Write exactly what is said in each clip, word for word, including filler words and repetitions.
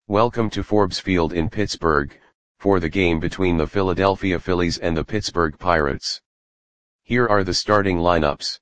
Welcome to Forbes Field in Pittsburgh, for the game between the Philadelphia Phillies and the Pittsburgh Pirates. Here are the starting lineups.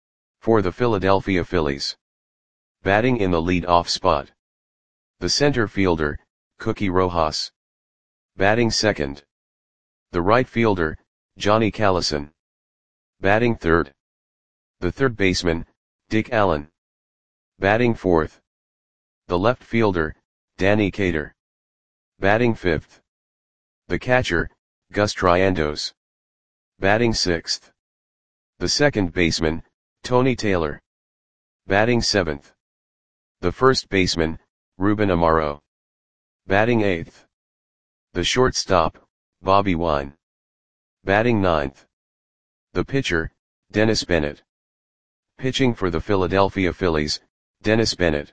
For the Philadelphia Phillies. Batting in the lead-off spot. The center fielder, Cookie Rojas. Batting second. The right fielder, Johnny Callison. Batting third. The third baseman, Dick Allen. Batting fourth. The left fielder, Danny Cater. Batting fifth. The catcher, Gus Triandos. Batting sixth. The second baseman, Tony Taylor. Batting seventh. The first baseman, Ruben Amaro. Batting eighth. The shortstop, Bobby Wine. Batting ninth. The pitcher, Dennis Bennett. Pitching for the Philadelphia Phillies, Dennis Bennett.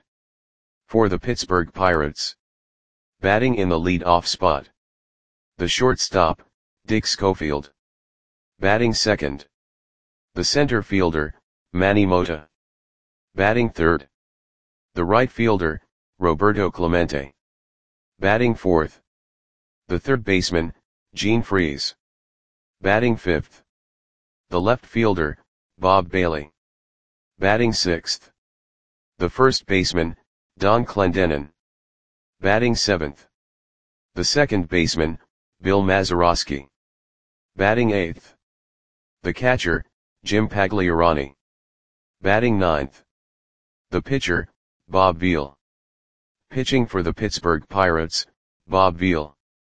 For the Pittsburgh Pirates. Batting in the lead-off spot. The shortstop, Dick Schofield. Batting second. The center fielder, Manny Mota. Batting third. The right fielder, Roberto Clemente. Batting fourth. The third baseman, Gene Freese. Batting fifth. The left fielder, Bob Bailey. Batting sixth. The first baseman, Don Clendenon. Batting seventh. The second baseman, Bill Mazeroski. Batting eighth. The catcher, Jim Pagliarani. Batting ninth. The pitcher, Bob Veal. Pitching for the Pittsburgh Pirates, Bob Veal.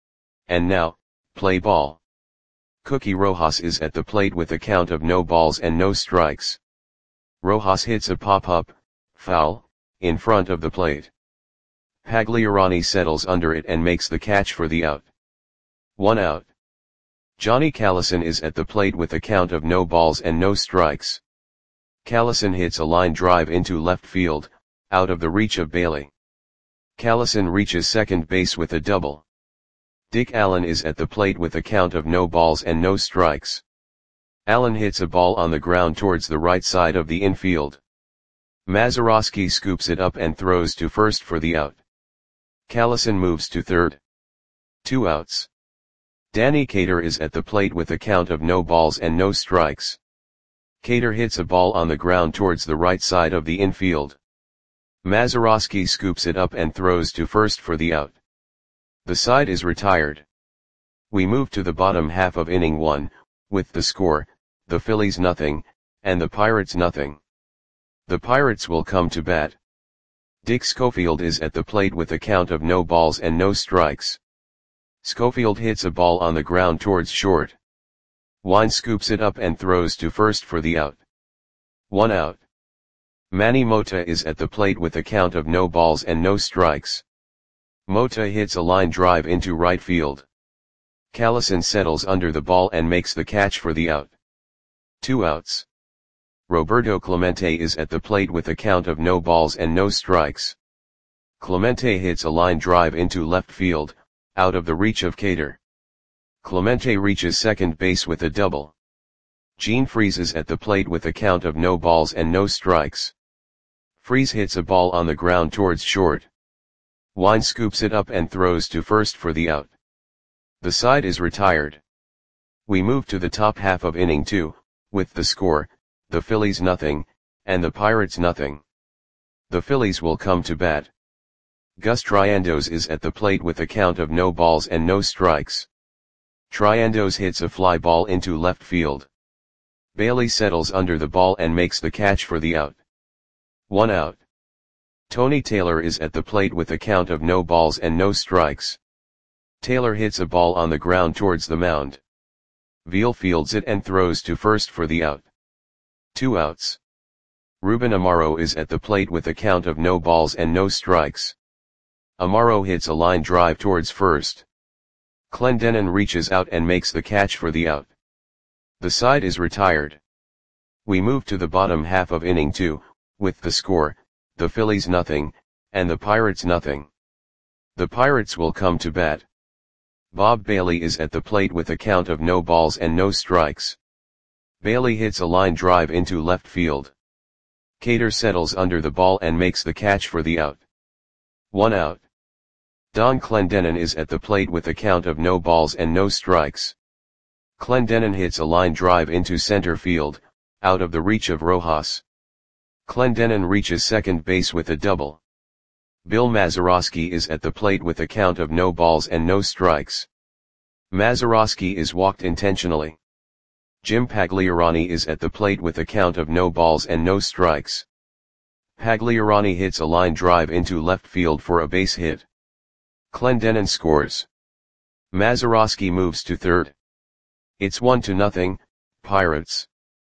And now, play ball. Cookie Rojas is at the plate with a count of no balls and no strikes. Rojas hits a pop-up, foul, in front of the plate. Pagliarani settles under it and makes the catch for the out. One out. Johnny Callison is at the plate with a count of no balls and no strikes. Callison hits a line drive into left field, out of the reach of Bailey. Callison reaches second base with a double. Dick Allen is at the plate with a count of no balls and no strikes. Allen hits a ball on the ground towards the right side of the infield. Mazeroski scoops it up and throws to first for the out. Callison moves to third. Two outs. Danny Cater is at the plate with a count of no balls and no strikes. Cater hits a ball on the ground towards the right side of the infield. Mazeroski scoops it up and throws to first for the out. The side is retired. We move to the bottom half of inning one, with the score, the Phillies nothing, and the Pirates nothing. The Pirates will come to bat. Dick Schofield is at the plate with a count of no balls and no strikes. Schofield hits a ball on the ground towards short. Wine scoops it up and throws to first for the out. One out. Manny Mota is at the plate with a count of no balls and no strikes. Mota hits a line drive into right field. Callison settles under the ball and makes the catch for the out. Two outs. Roberto Clemente is at the plate with a count of no balls and no strikes. Clemente hits a line drive into left field, out of the reach of Cater. Clemente reaches second base with a double. Gene Freese is at the plate with a count of no balls and no strikes. Freese hits a ball on the ground towards short. Wine scoops it up and throws to first for the out. The side is retired. We move to the top half of inning two, with the score, the Phillies nothing, and the Pirates nothing. The Phillies will come to bat. Gus Triandos is at the plate with a count of no balls and no strikes. Triandos hits a fly ball into left field. Bailey settles under the ball and makes the catch for the out. One out. Tony Taylor is at the plate with a count of no balls and no strikes. Taylor hits a ball on the ground towards the mound. Veal fields it and throws to first for the out. Two outs. Ruben Amaro is at the plate with a count of no balls and no strikes. Amaro hits a line drive towards first. Clendenon reaches out and makes the catch for the out. The side is retired. We move to the bottom half of inning two, with the score, the Phillies nothing, and the Pirates nothing. The Pirates will come to bat. Bob Bailey is at the plate with a count of no balls and no strikes. Bailey hits a line drive into left field. Cater settles under the ball and makes the catch for the out. One out. Don Clendenon is at the plate with a count of no balls and no strikes. Clendenon hits a line drive into center field, out of the reach of Rojas. Clendenon reaches second base with a double. Bill Mazeroski is at the plate with a count of no balls and no strikes. Mazeroski is walked intentionally. Jim Pagliarani is at the plate with a count of no balls and no strikes. Pagliarani hits a line drive into left field for a base hit. Clendenon scores. Mazeroski moves to third. It's one to nothing, Pirates.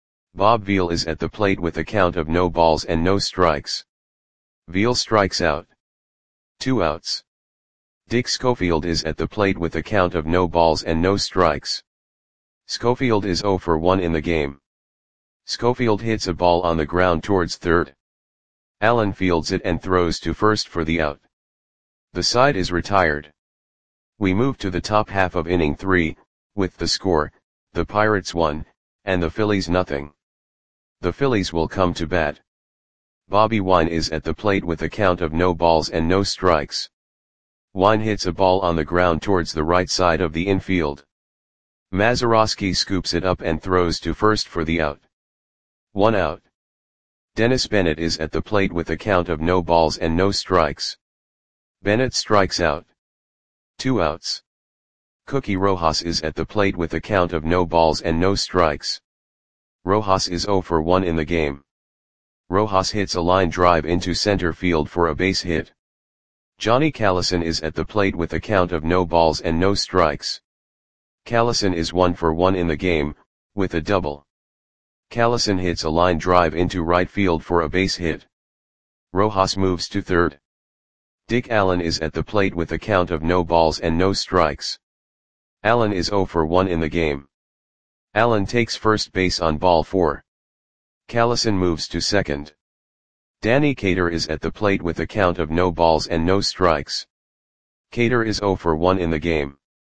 Bob Veal is at the plate with a count of no balls and no strikes. Veal strikes out. Two outs. Dick Schofield is at the plate with a count of no balls and no strikes. Schofield is oh for one in the game. Schofield hits a ball on the ground towards third. Allen fields it and throws to first for the out. The side is retired. We move to the top half of inning three, with the score, the Pirates one, and the Phillies nothing. The Phillies will come to bat. Bobby Wine is at the plate with a count of no balls and no strikes. Wine hits a ball on the ground towards the right side of the infield. Mazeroski scoops it up and throws to first for the out. One out. Dennis Bennett is at the plate with a count of no balls and no strikes. Bennett strikes out. Two outs. Cookie Rojas is at the plate with a count of no balls and no strikes. Rojas is oh for one in the game. Rojas hits a line drive into center field for a base hit. Johnny Callison is at the plate with a count of no balls and no strikes. Callison is one for one in the game, with a double. Callison hits a line drive into right field for a base hit. Rojas moves to third. Dick Allen is at the plate with a count of no balls and no strikes. Allen is oh for one in the game. Allen takes first base on ball four. Callison moves to second. Danny Cater is at the plate with a count of no balls and no strikes. Cater is oh for one in the game.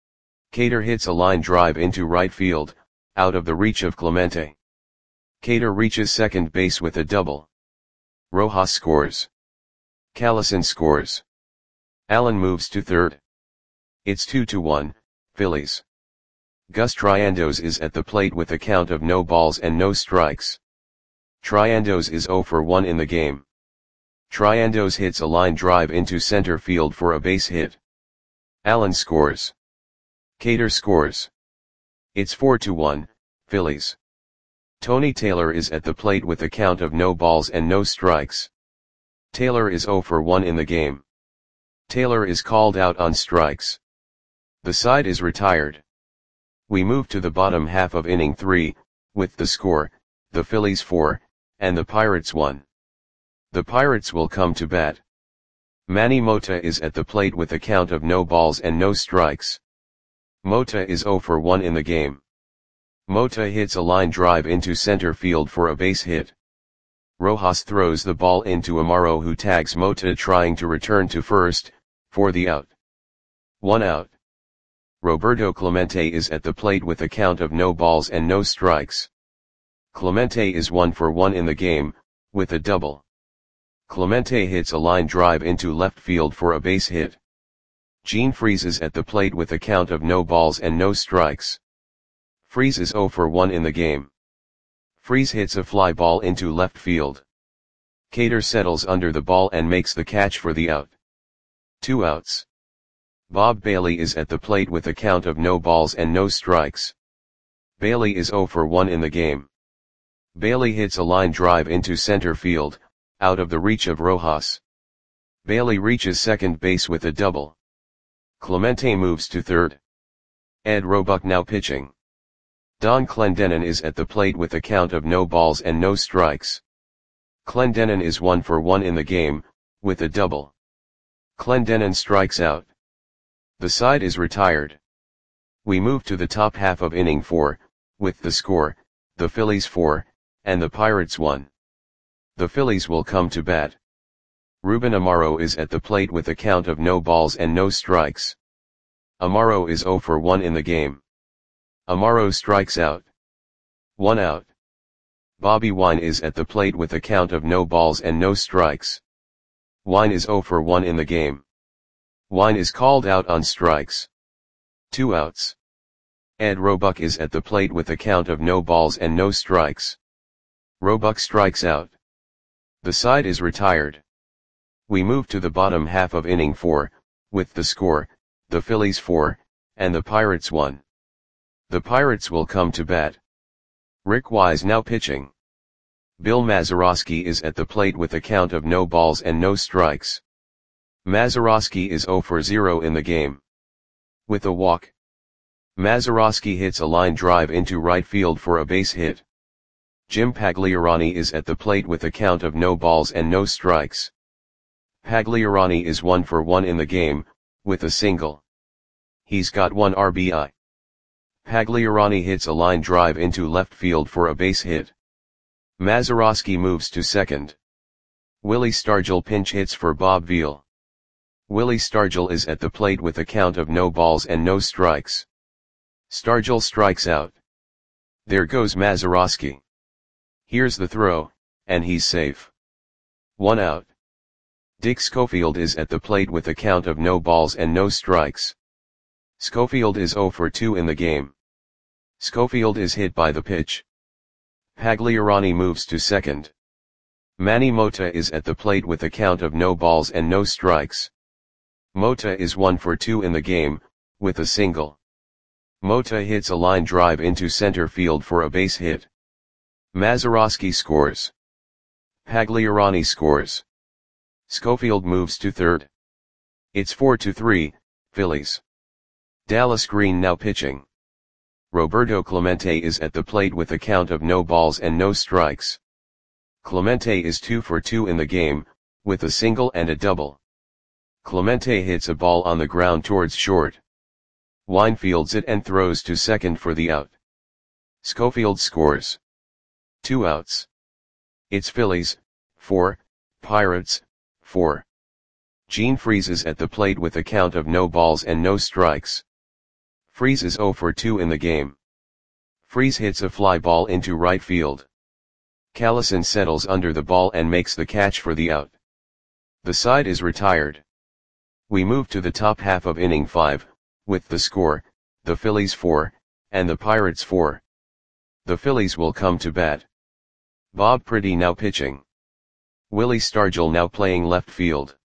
Cater hits a line drive into right field, out of the reach of Clemente. Cater reaches second base with a double. Rojas scores. Callison scores. Allen moves to third. It's two to one, Phillies. Gus Triandos is at the plate with a count of no balls and no strikes. Triandos is oh for one in the game. Triandos hits a line drive into center field for a base hit. Allen scores. Cater scores. It's four to one, Phillies. Tony Taylor is at the plate with a count of no balls and no strikes. Taylor is oh for one in the game. Taylor is called out on strikes. The side is retired. We move to the bottom half of inning three, with the score, the Phillies four, and the Pirates one. The Pirates will come to bat. Manny Mota is at the plate with a count of no balls and no strikes. Mota is oh for one in the game. Mota hits a line drive into center field for a base hit. Rojas throws the ball into Amaro, who tags Mota trying to return to first, for the out. One out. Roberto Clemente is at the plate with a count of no balls and no strikes. Clemente is one for one in the game, with a double. Clemente hits a line drive into left field for a base hit. Gene Freese is at the plate with a count of no balls and no strikes. Freese is oh for one in the game. Freese hits a fly ball into left field. Cater settles under the ball and makes the catch for the out. Two outs. Bob Bailey is at the plate with a count of no balls and no strikes. Bailey is oh for one in the game. Bailey hits a line drive into center field, out of the reach of Rojas. Bailey reaches second base with a double. Clemente moves to third. Ed Roebuck now pitching. Don Clendenon is at the plate with a count of no balls and no strikes. Clendenon is one for one in the game, with a double. Clendenon strikes out. The side is retired. We move to the top half of inning four, with the score, the Phillies four, and the Pirates one. The Phillies will come to bat. Ruben Amaro is at the plate with a count of no balls and no strikes. Amaro is oh for one in the game. Amaro strikes out. One out. Bobby Wine is at the plate with a count of no balls and no strikes. Wine is oh for one in the game. Wine is called out on strikes. Two outs. Ed Roebuck is at the plate with a count of no balls and no strikes. Roebuck strikes out. The side is retired. We move to the bottom half of inning four, with the score, the Phillies four, and the Pirates one. The Pirates will come to bat. Rick Wise now pitching. Bill Mazeroski is at the plate with a count of no balls and no strikes. Mazeroski is zero for zero in the game. With a walk, Mazeroski hits a line drive into right field for a base hit. Jim Pagliarani is at the plate with a count of no balls and no strikes. Pagliarani is one for one in the game, with a single. He's got one R B I. Pagliarani hits a line drive into left field for a base hit. Mazeroski moves to second. Willie Stargell pinch hits for Bob Veal. Willie Stargell is at the plate with a count of no balls and no strikes. Stargell strikes out. There goes Mazeroski. Here's the throw, and he's safe. One out. Dick Schofield is at the plate with a count of no balls and no strikes. Schofield is zero for two in the game. Schofield is hit by the pitch. Pagliarani moves to second. Manny Mota is at the plate with a count of no balls and no strikes. Mota is one for two in the game, with a single. Mota hits a line drive into center field for a base hit. Mazeroski scores. Pagliarani scores. Schofield moves to third. It's four to three, Phillies. Dallas Green now pitching. Roberto Clemente is at the plate with a count of no balls and no strikes. Clemente is two for two in the game, with a single and a double. Clemente hits a ball on the ground towards short. Wine fields it and throws to second for the out. Schofield scores. Two outs. It's Phillies, four, Pirates, four. Gene Freese is at the plate with a count of no balls and no strikes. Freese is zero for two in the game. Freese hits a fly ball into right field. Callison settles under the ball and makes the catch for the out. The side is retired. We move to the top half of inning five, with the score, the Phillies four, and the Pirates four. The Phillies will come to bat. Bob Pretty now pitching. Willie Stargell now playing left field.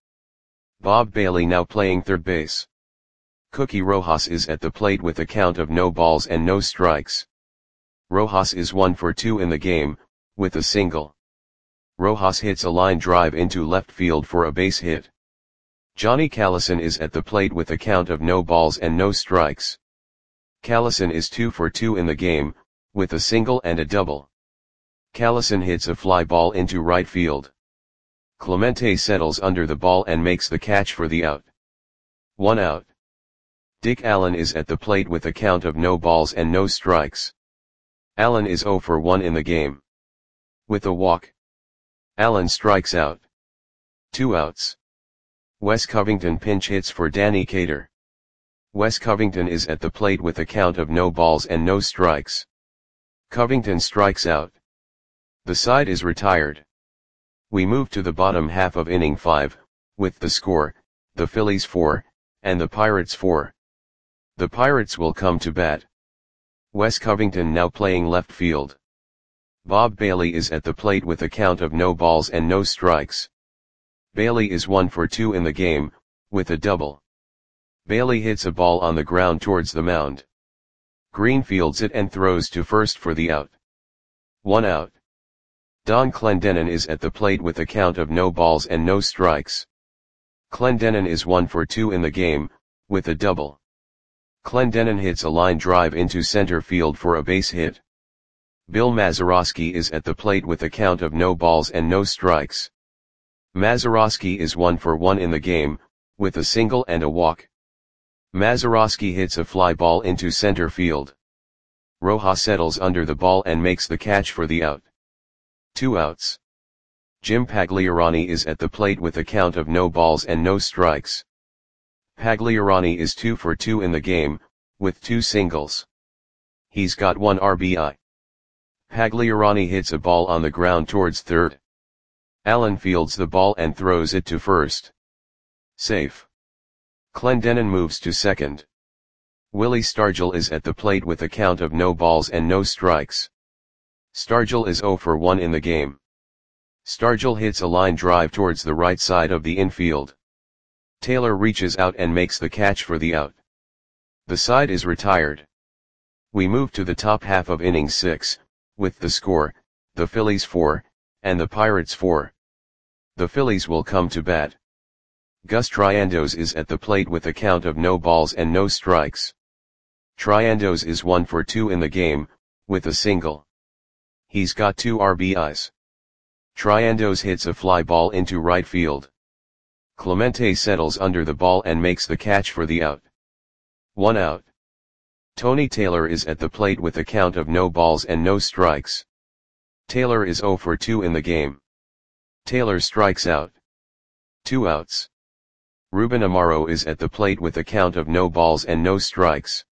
Bob Bailey now playing third base. Cookie Rojas is at the plate with a count of no balls and no strikes. Rojas is one for two in the game, with a single. Rojas hits a line drive into left field for a base hit. Johnny Callison is at the plate with a count of no balls and no strikes. Callison is two for two in the game, with a single and a double. Callison hits a fly ball into right field. Clemente settles under the ball and makes the catch for the out. One out. Dick Allen is at the plate with a count of no balls and no strikes. Allen is zero for one in the game. With a walk, Allen strikes out. Two outs. Wes Covington pinch hits for Danny Cater. Wes Covington is at the plate with a count of no balls and no strikes. Covington strikes out. The side is retired. We move to the bottom half of inning five, with the score, the Phillies four, and the Pirates four. The Pirates will come to bat. Wes Covington now playing left field. Bob Bailey is at the plate with a count of no balls and no strikes. Bailey is one for two in the game, with a double. Bailey hits a ball on the ground towards the mound. Green fields it and throws to first for the out. One out. Don Clendenon is at the plate with a count of no balls and no strikes. Clendenon is one for two in the game, with a double. Clendenon hits a line drive into center field for a base hit. Bill Mazeroski is at the plate with a count of no balls and no strikes. Mazeroski is one for one in the game, with a single and a walk. Mazeroski hits a fly ball into center field. Rojas settles under the ball and makes the catch for the out. Two outs. Jim Pagliarani is at the plate with a count of no balls and no strikes. Pagliarani is two for two in the game, with two singles. He's got one R B I. Pagliarani hits a ball on the ground towards third. Allen fields the ball and throws it to first. Safe. Clendenin moves to second. Willie Stargell is at the plate with a count of no balls and no strikes. Stargell is zero for one in the game. Stargell hits a line drive towards the right side of the infield. Taylor reaches out and makes the catch for the out. The side is retired. We move to the top half of inning six, with the score, the Phillies four, and the Pirates four. The Phillies will come to bat. Gus Triandos is at the plate with a count of no balls and no strikes. Triandos is one for two in the game, with a single. He's got two R B Is. Triandos hits a fly ball into right field. Clemente settles under the ball and makes the catch for the out. One out. Tony Taylor is at the plate with a count of no balls and no strikes. Taylor is zero for two in the game. Taylor strikes out. Two outs. Ruben Amaro is at the plate with a count of no balls and no strikes.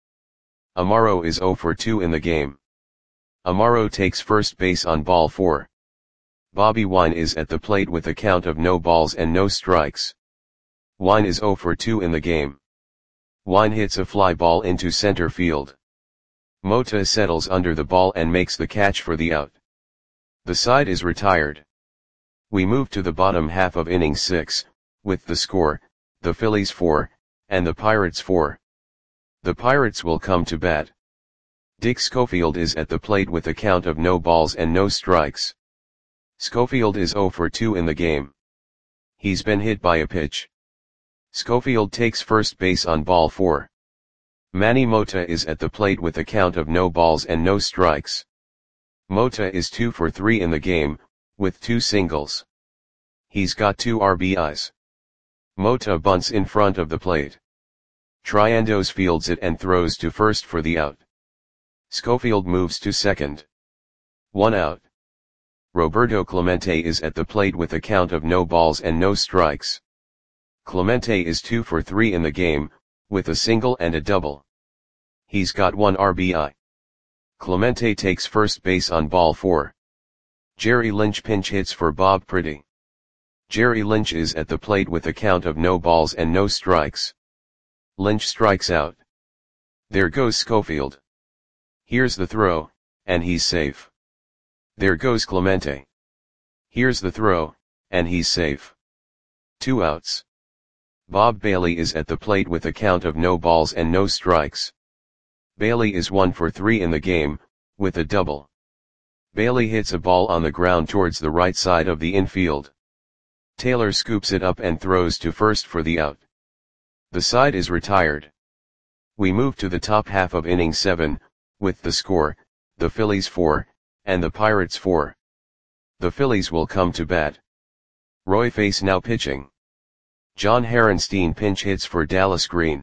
Amaro is zero for two in the game. Amaro takes first base on ball four. Bobby Wine is at the plate with a count of no balls and no strikes. Wine is zero for two in the game. Wine hits a fly ball into center field. Mota settles under the ball and makes the catch for the out. The side is retired. We move to the bottom half of inning six, with the score, the Phillies four, and the Pirates four. The Pirates will come to bat. Dick Schofield is at the plate with a count of no balls and no strikes. Schofield is zero for two in the game. He's been hit by a pitch. Schofield takes first base on ball four. Manny Mota is at the plate with a count of no balls and no strikes. Mota is two for three in the game, with two singles. He's got two R B Is. Mota bunts in front of the plate. Triandos fields it and throws to first for the out. Schofield moves to second. One out. Roberto Clemente is at the plate with a count of no balls and no strikes. Clemente is two for three in the game, with a single and a double. He's got one R B I. Clemente takes first base on ball four. Jerry Lynch pinch hits for Bob Pretty. Jerry Lynch is at the plate with a count of no balls and no strikes. Lynch strikes out. There goes Schofield. Here's the throw, and he's safe. There goes Clemente. Here's the throw, and he's safe. Two outs. Bob Bailey is at the plate with a count of no balls and no strikes. Bailey is one for three in the game, with a double. Bailey hits a ball on the ground towards the right side of the infield. Taylor scoops it up and throws to first for the out. The side is retired. We move to the top half of inning seven, with the score, the Phillies four, and the Pirates four. The Phillies will come to bat. Roy Face now pitching. John Harenstein pinch hits for Dallas Green.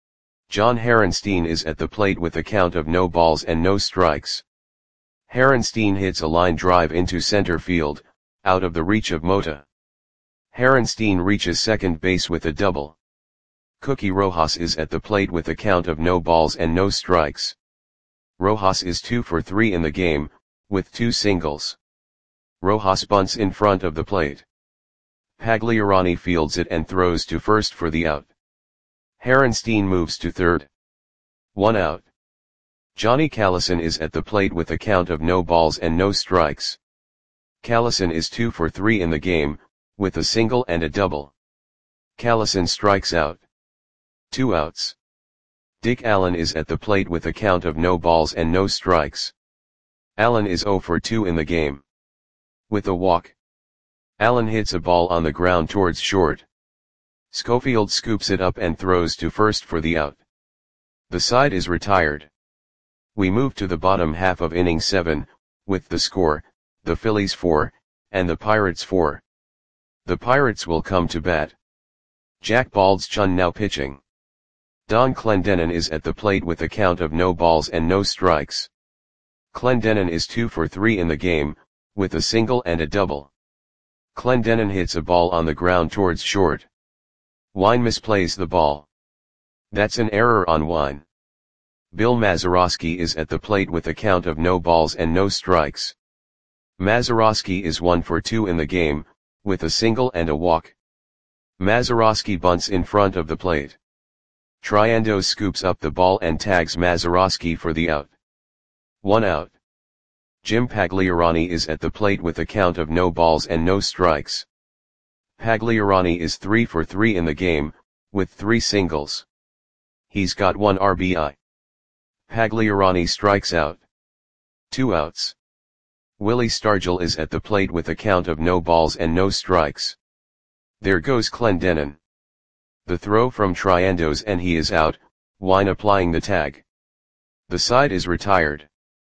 John Harenstein is at the plate with a count of no balls and no strikes. Harenstein hits a line drive into center field, out of the reach of Mota. Harenstein reaches second base with a double. Cookie Rojas is at the plate with a count of no balls and no strikes. Rojas is two for three in the game, with two singles. Rojas bunts in front of the plate. Pagliarani fields it and throws to first for the out. Harenstein moves to third. One out. Johnny Callison is at the plate with a count of no balls and no strikes. Callison is two for three in the game, with a single and a double. Callison strikes out. Two outs. Dick Allen is at the plate with a count of no balls and no strikes. Allen is zero for two in the game. With a walk. Allen hits a ball on the ground towards short. Schofield scoops it up and throws to first for the out. The side is retired. We move to the bottom half of inning seven, with the score, the Phillies four, and the Pirates four. The Pirates will come to bat. Jack Baldschun now pitching. Don Clendenin is at the plate with a count of no balls and no strikes. Clendenin is two for three in the game, with a single and a double. Clendenin hits a ball on the ground towards short. Wine misplays the ball. That's an error on Wine. Bill Mazeroski is at the plate with a count of no balls and no strikes. Mazeroski is one for two in the game, with a single and a walk. Mazeroski bunts in front of the plate. Triandos scoops up the ball and tags Mazeroski for the out. One out. Jim Pagliarani is at the plate with a count of no balls and no strikes. Pagliarani is three for three in the game, with three singles. He's got one R B I. Pagliarani strikes out. Two outs. Willie Stargell is at the plate with a count of no balls and no strikes. There goes Clendenin. The throw from Triandos and he is out, Wine applying the tag. The side is retired.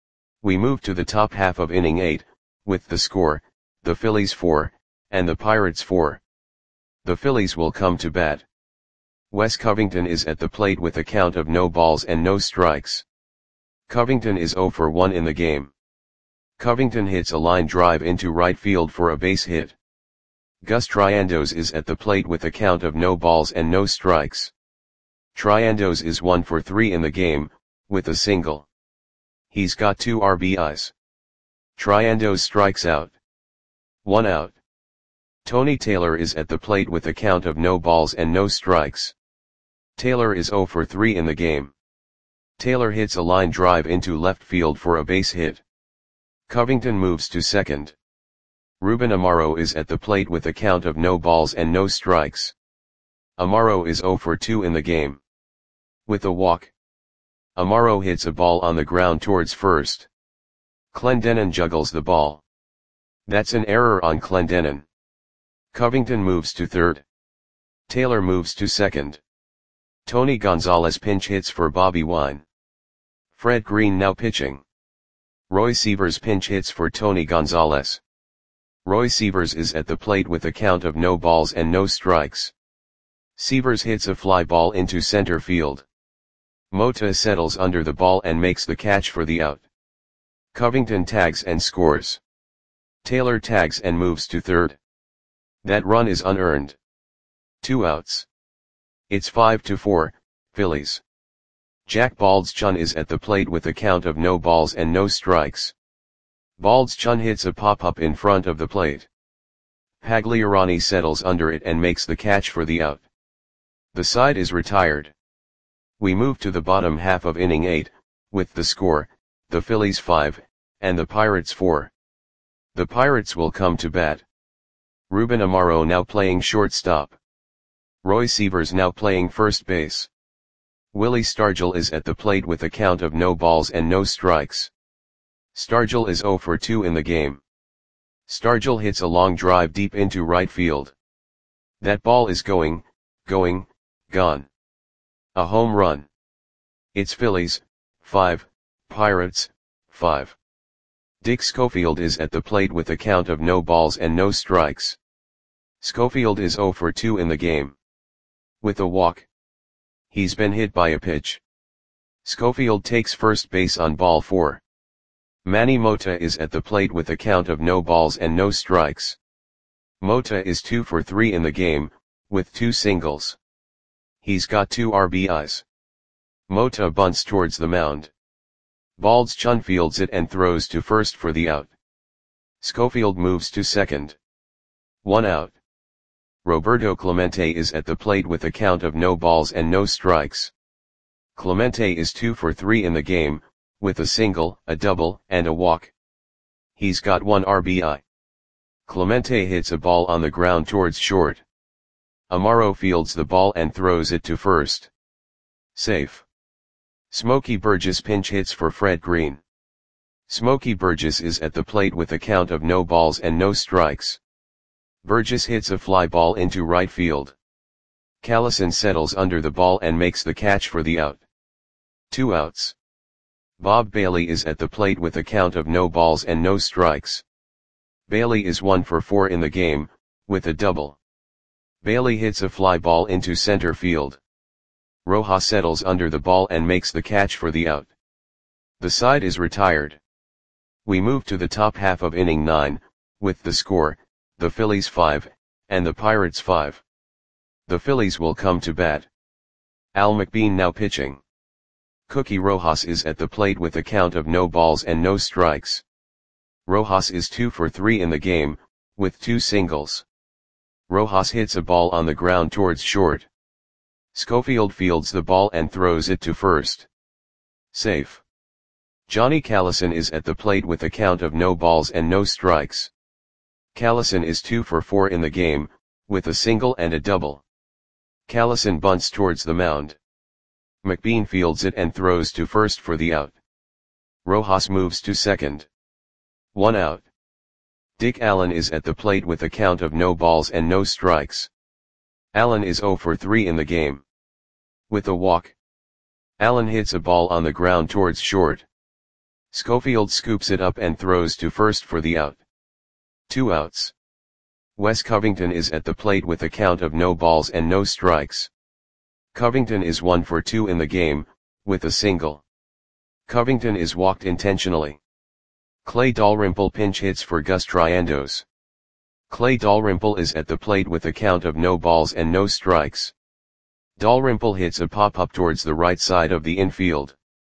We move to the top half of inning eight, with the score, the Phillies four, and the Pirates four. The Phillies will come to bat. Wes Covington is at the plate with a count of no balls and no strikes. Covington is zero for one in the game. Covington hits a line drive into right field for a base hit. Gus Triandos is at the plate with a count of no balls and no strikes. Triandos is one for three in the game, with a single. He's got two R B Is. Triandos strikes out. One out. Tony Taylor is at the plate with a count of no balls and no strikes. Taylor is zero for three in the game. Taylor hits a line drive into left field for a base hit. Covington moves to second. Ruben Amaro is at the plate with a count of no balls and no strikes. Amaro is zero for two in the game. With a walk. Amaro hits a ball on the ground towards first. Clendenin juggles the ball. That's an error on Clendenin. Covington moves to third. Taylor moves to second. Tony Gonzalez pinch hits for Bobby Wine. Fred Green now pitching. Roy Sievers pinch hits for Tony Gonzalez. Roy Sievers is at the plate with a count of no balls and no strikes. Sievers hits a fly ball into center field. Mota settles under the ball and makes the catch for the out. Covington tags and scores. Taylor tags and moves to third. That run is unearned. Two outs. It's five to four, Phillies. Jack Baldschun is at the plate with a count of no balls and no strikes. Baldschun hits a pop-up in front of the plate. Pagliarani settles under it and makes the catch for the out. The side is retired. We move to the bottom half of inning eight, with the score, the Phillies five, and the Pirates four. The Pirates will come to bat. Ruben Amaro now playing shortstop. Roy Sievers now playing first base. Willie Stargell is at the plate with a count of no balls and no strikes. Stargell is zero for two in the game. Stargell hits a long drive deep into right field. That ball is going, going, gone. A home run. It's Phillies, five, Pirates, five. Dick Schofield is at the plate with a count of no balls and no strikes. Schofield is zero for two in the game. With a walk. He's been hit by a pitch. Schofield takes first base on ball four. Manny Mota is at the plate with a count of no balls and no strikes. Mota is two for three in the game, with two singles. He's got two R B Is. Mota bunts towards the mound. Baldschun fields it and throws to first for the out. Schofield moves to second. One out. Roberto Clemente is at the plate with a count of no balls and no strikes. Clemente is two for three in the game, with a single, a double, and a walk. He's got one R B I. Clemente hits a ball on the ground towards short. Amaro fields the ball and throws it to first. Safe. Smokey Burgess pinch hits for Fred Green. Smokey Burgess is at the plate with a count of no balls and no strikes. Burgess hits a fly ball into right field. Callison settles under the ball and makes the catch for the out. Two outs. Bob Bailey is at the plate with a count of no balls and no strikes. Bailey is one for four in the game, with a double. Bailey hits a fly ball into center field. Rojas settles under the ball and makes the catch for the out. The side is retired. We move to the top half of inning nine, with the score, the Phillies five, and the Pirates five. The Phillies will come to bat. Al McBean now pitching. Cookie Rojas is at the plate with a count of no balls and no strikes. Rojas is two for three in the game, with two singles. Rojas hits a ball on the ground towards short. Schofield fields the ball and throws it to first. Safe. Johnny Callison is at the plate with a count of no balls and no strikes. Callison is two for four in the game, with a single and a double. Callison bunts towards the mound. McBean fields it and throws to first for the out. Rojas moves to second. One out. Dick Allen is at the plate with a count of no balls and no strikes. Allen is zero for three in the game. With a walk, Allen hits a ball on the ground towards short. Schofield scoops it up and throws to first for the out. Two outs. Wes Covington is at the plate with a count of no balls and no strikes. Covington is one for two in the game, with a single. Covington is walked intentionally. Clay Dalrymple pinch hits for Gus Triandos. Clay Dalrymple is at the plate with a count of no balls and no strikes. Dalrymple hits a pop-up towards the right side of the infield.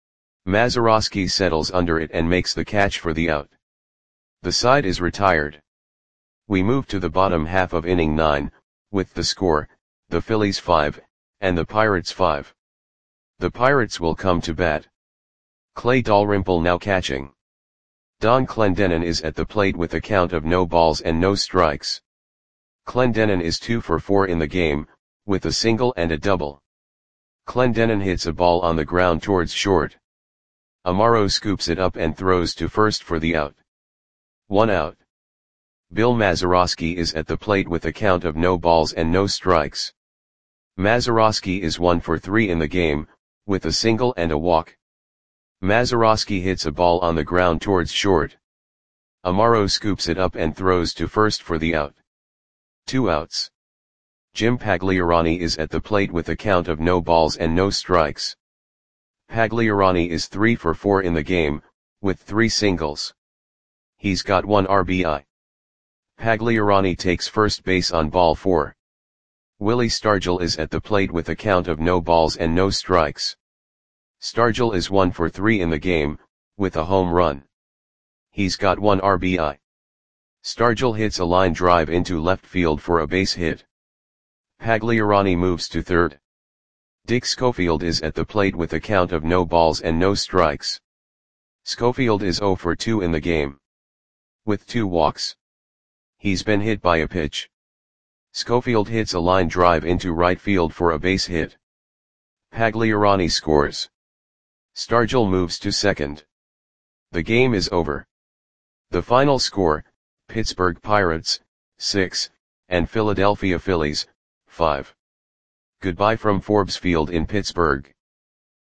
Mazeroski settles under it and makes the catch for the out. The side is retired. We move to the bottom half of inning nine, with the score, the Phillies five, and the Pirates five. The Pirates will come to bat. Clay Dalrymple now catching. Don Clendenon is at the plate with a count of no balls and no strikes. Clendenon is two for four in the game, with a single and a double. Clendenon hits a ball on the ground towards short. Amaro scoops it up and throws to first for the out. One out. Bill Mazeroski is at the plate with a count of no balls and no strikes. Mazeroski is one for three in the game, with a single and a walk. Mazeroski hits a ball on the ground towards short. Amaro scoops it up and throws to first for the out. Two outs. Jim Pagliarani is at the plate with a count of no balls and no strikes. Pagliarani is three for four in the game, with three singles. He's got one R B I. Pagliarani takes first base on ball four. Willie Stargell is at the plate with a count of no balls and no strikes. Stargell is one for three in the game, with a home run. He's got one R B I. Stargell hits a line drive into left field for a base hit. Pagliarani moves to third. Dick Schofield is at the plate with a count of no balls and no strikes. Schofield is zero for two in the game. With two walks. He's been hit by a pitch. Schofield hits a line drive into right field for a base hit. Pagliarani scores. Stargell moves to second. The game is over. The final score, Pittsburgh Pirates, six, and Philadelphia Phillies, five. Goodbye from Forbes Field in Pittsburgh.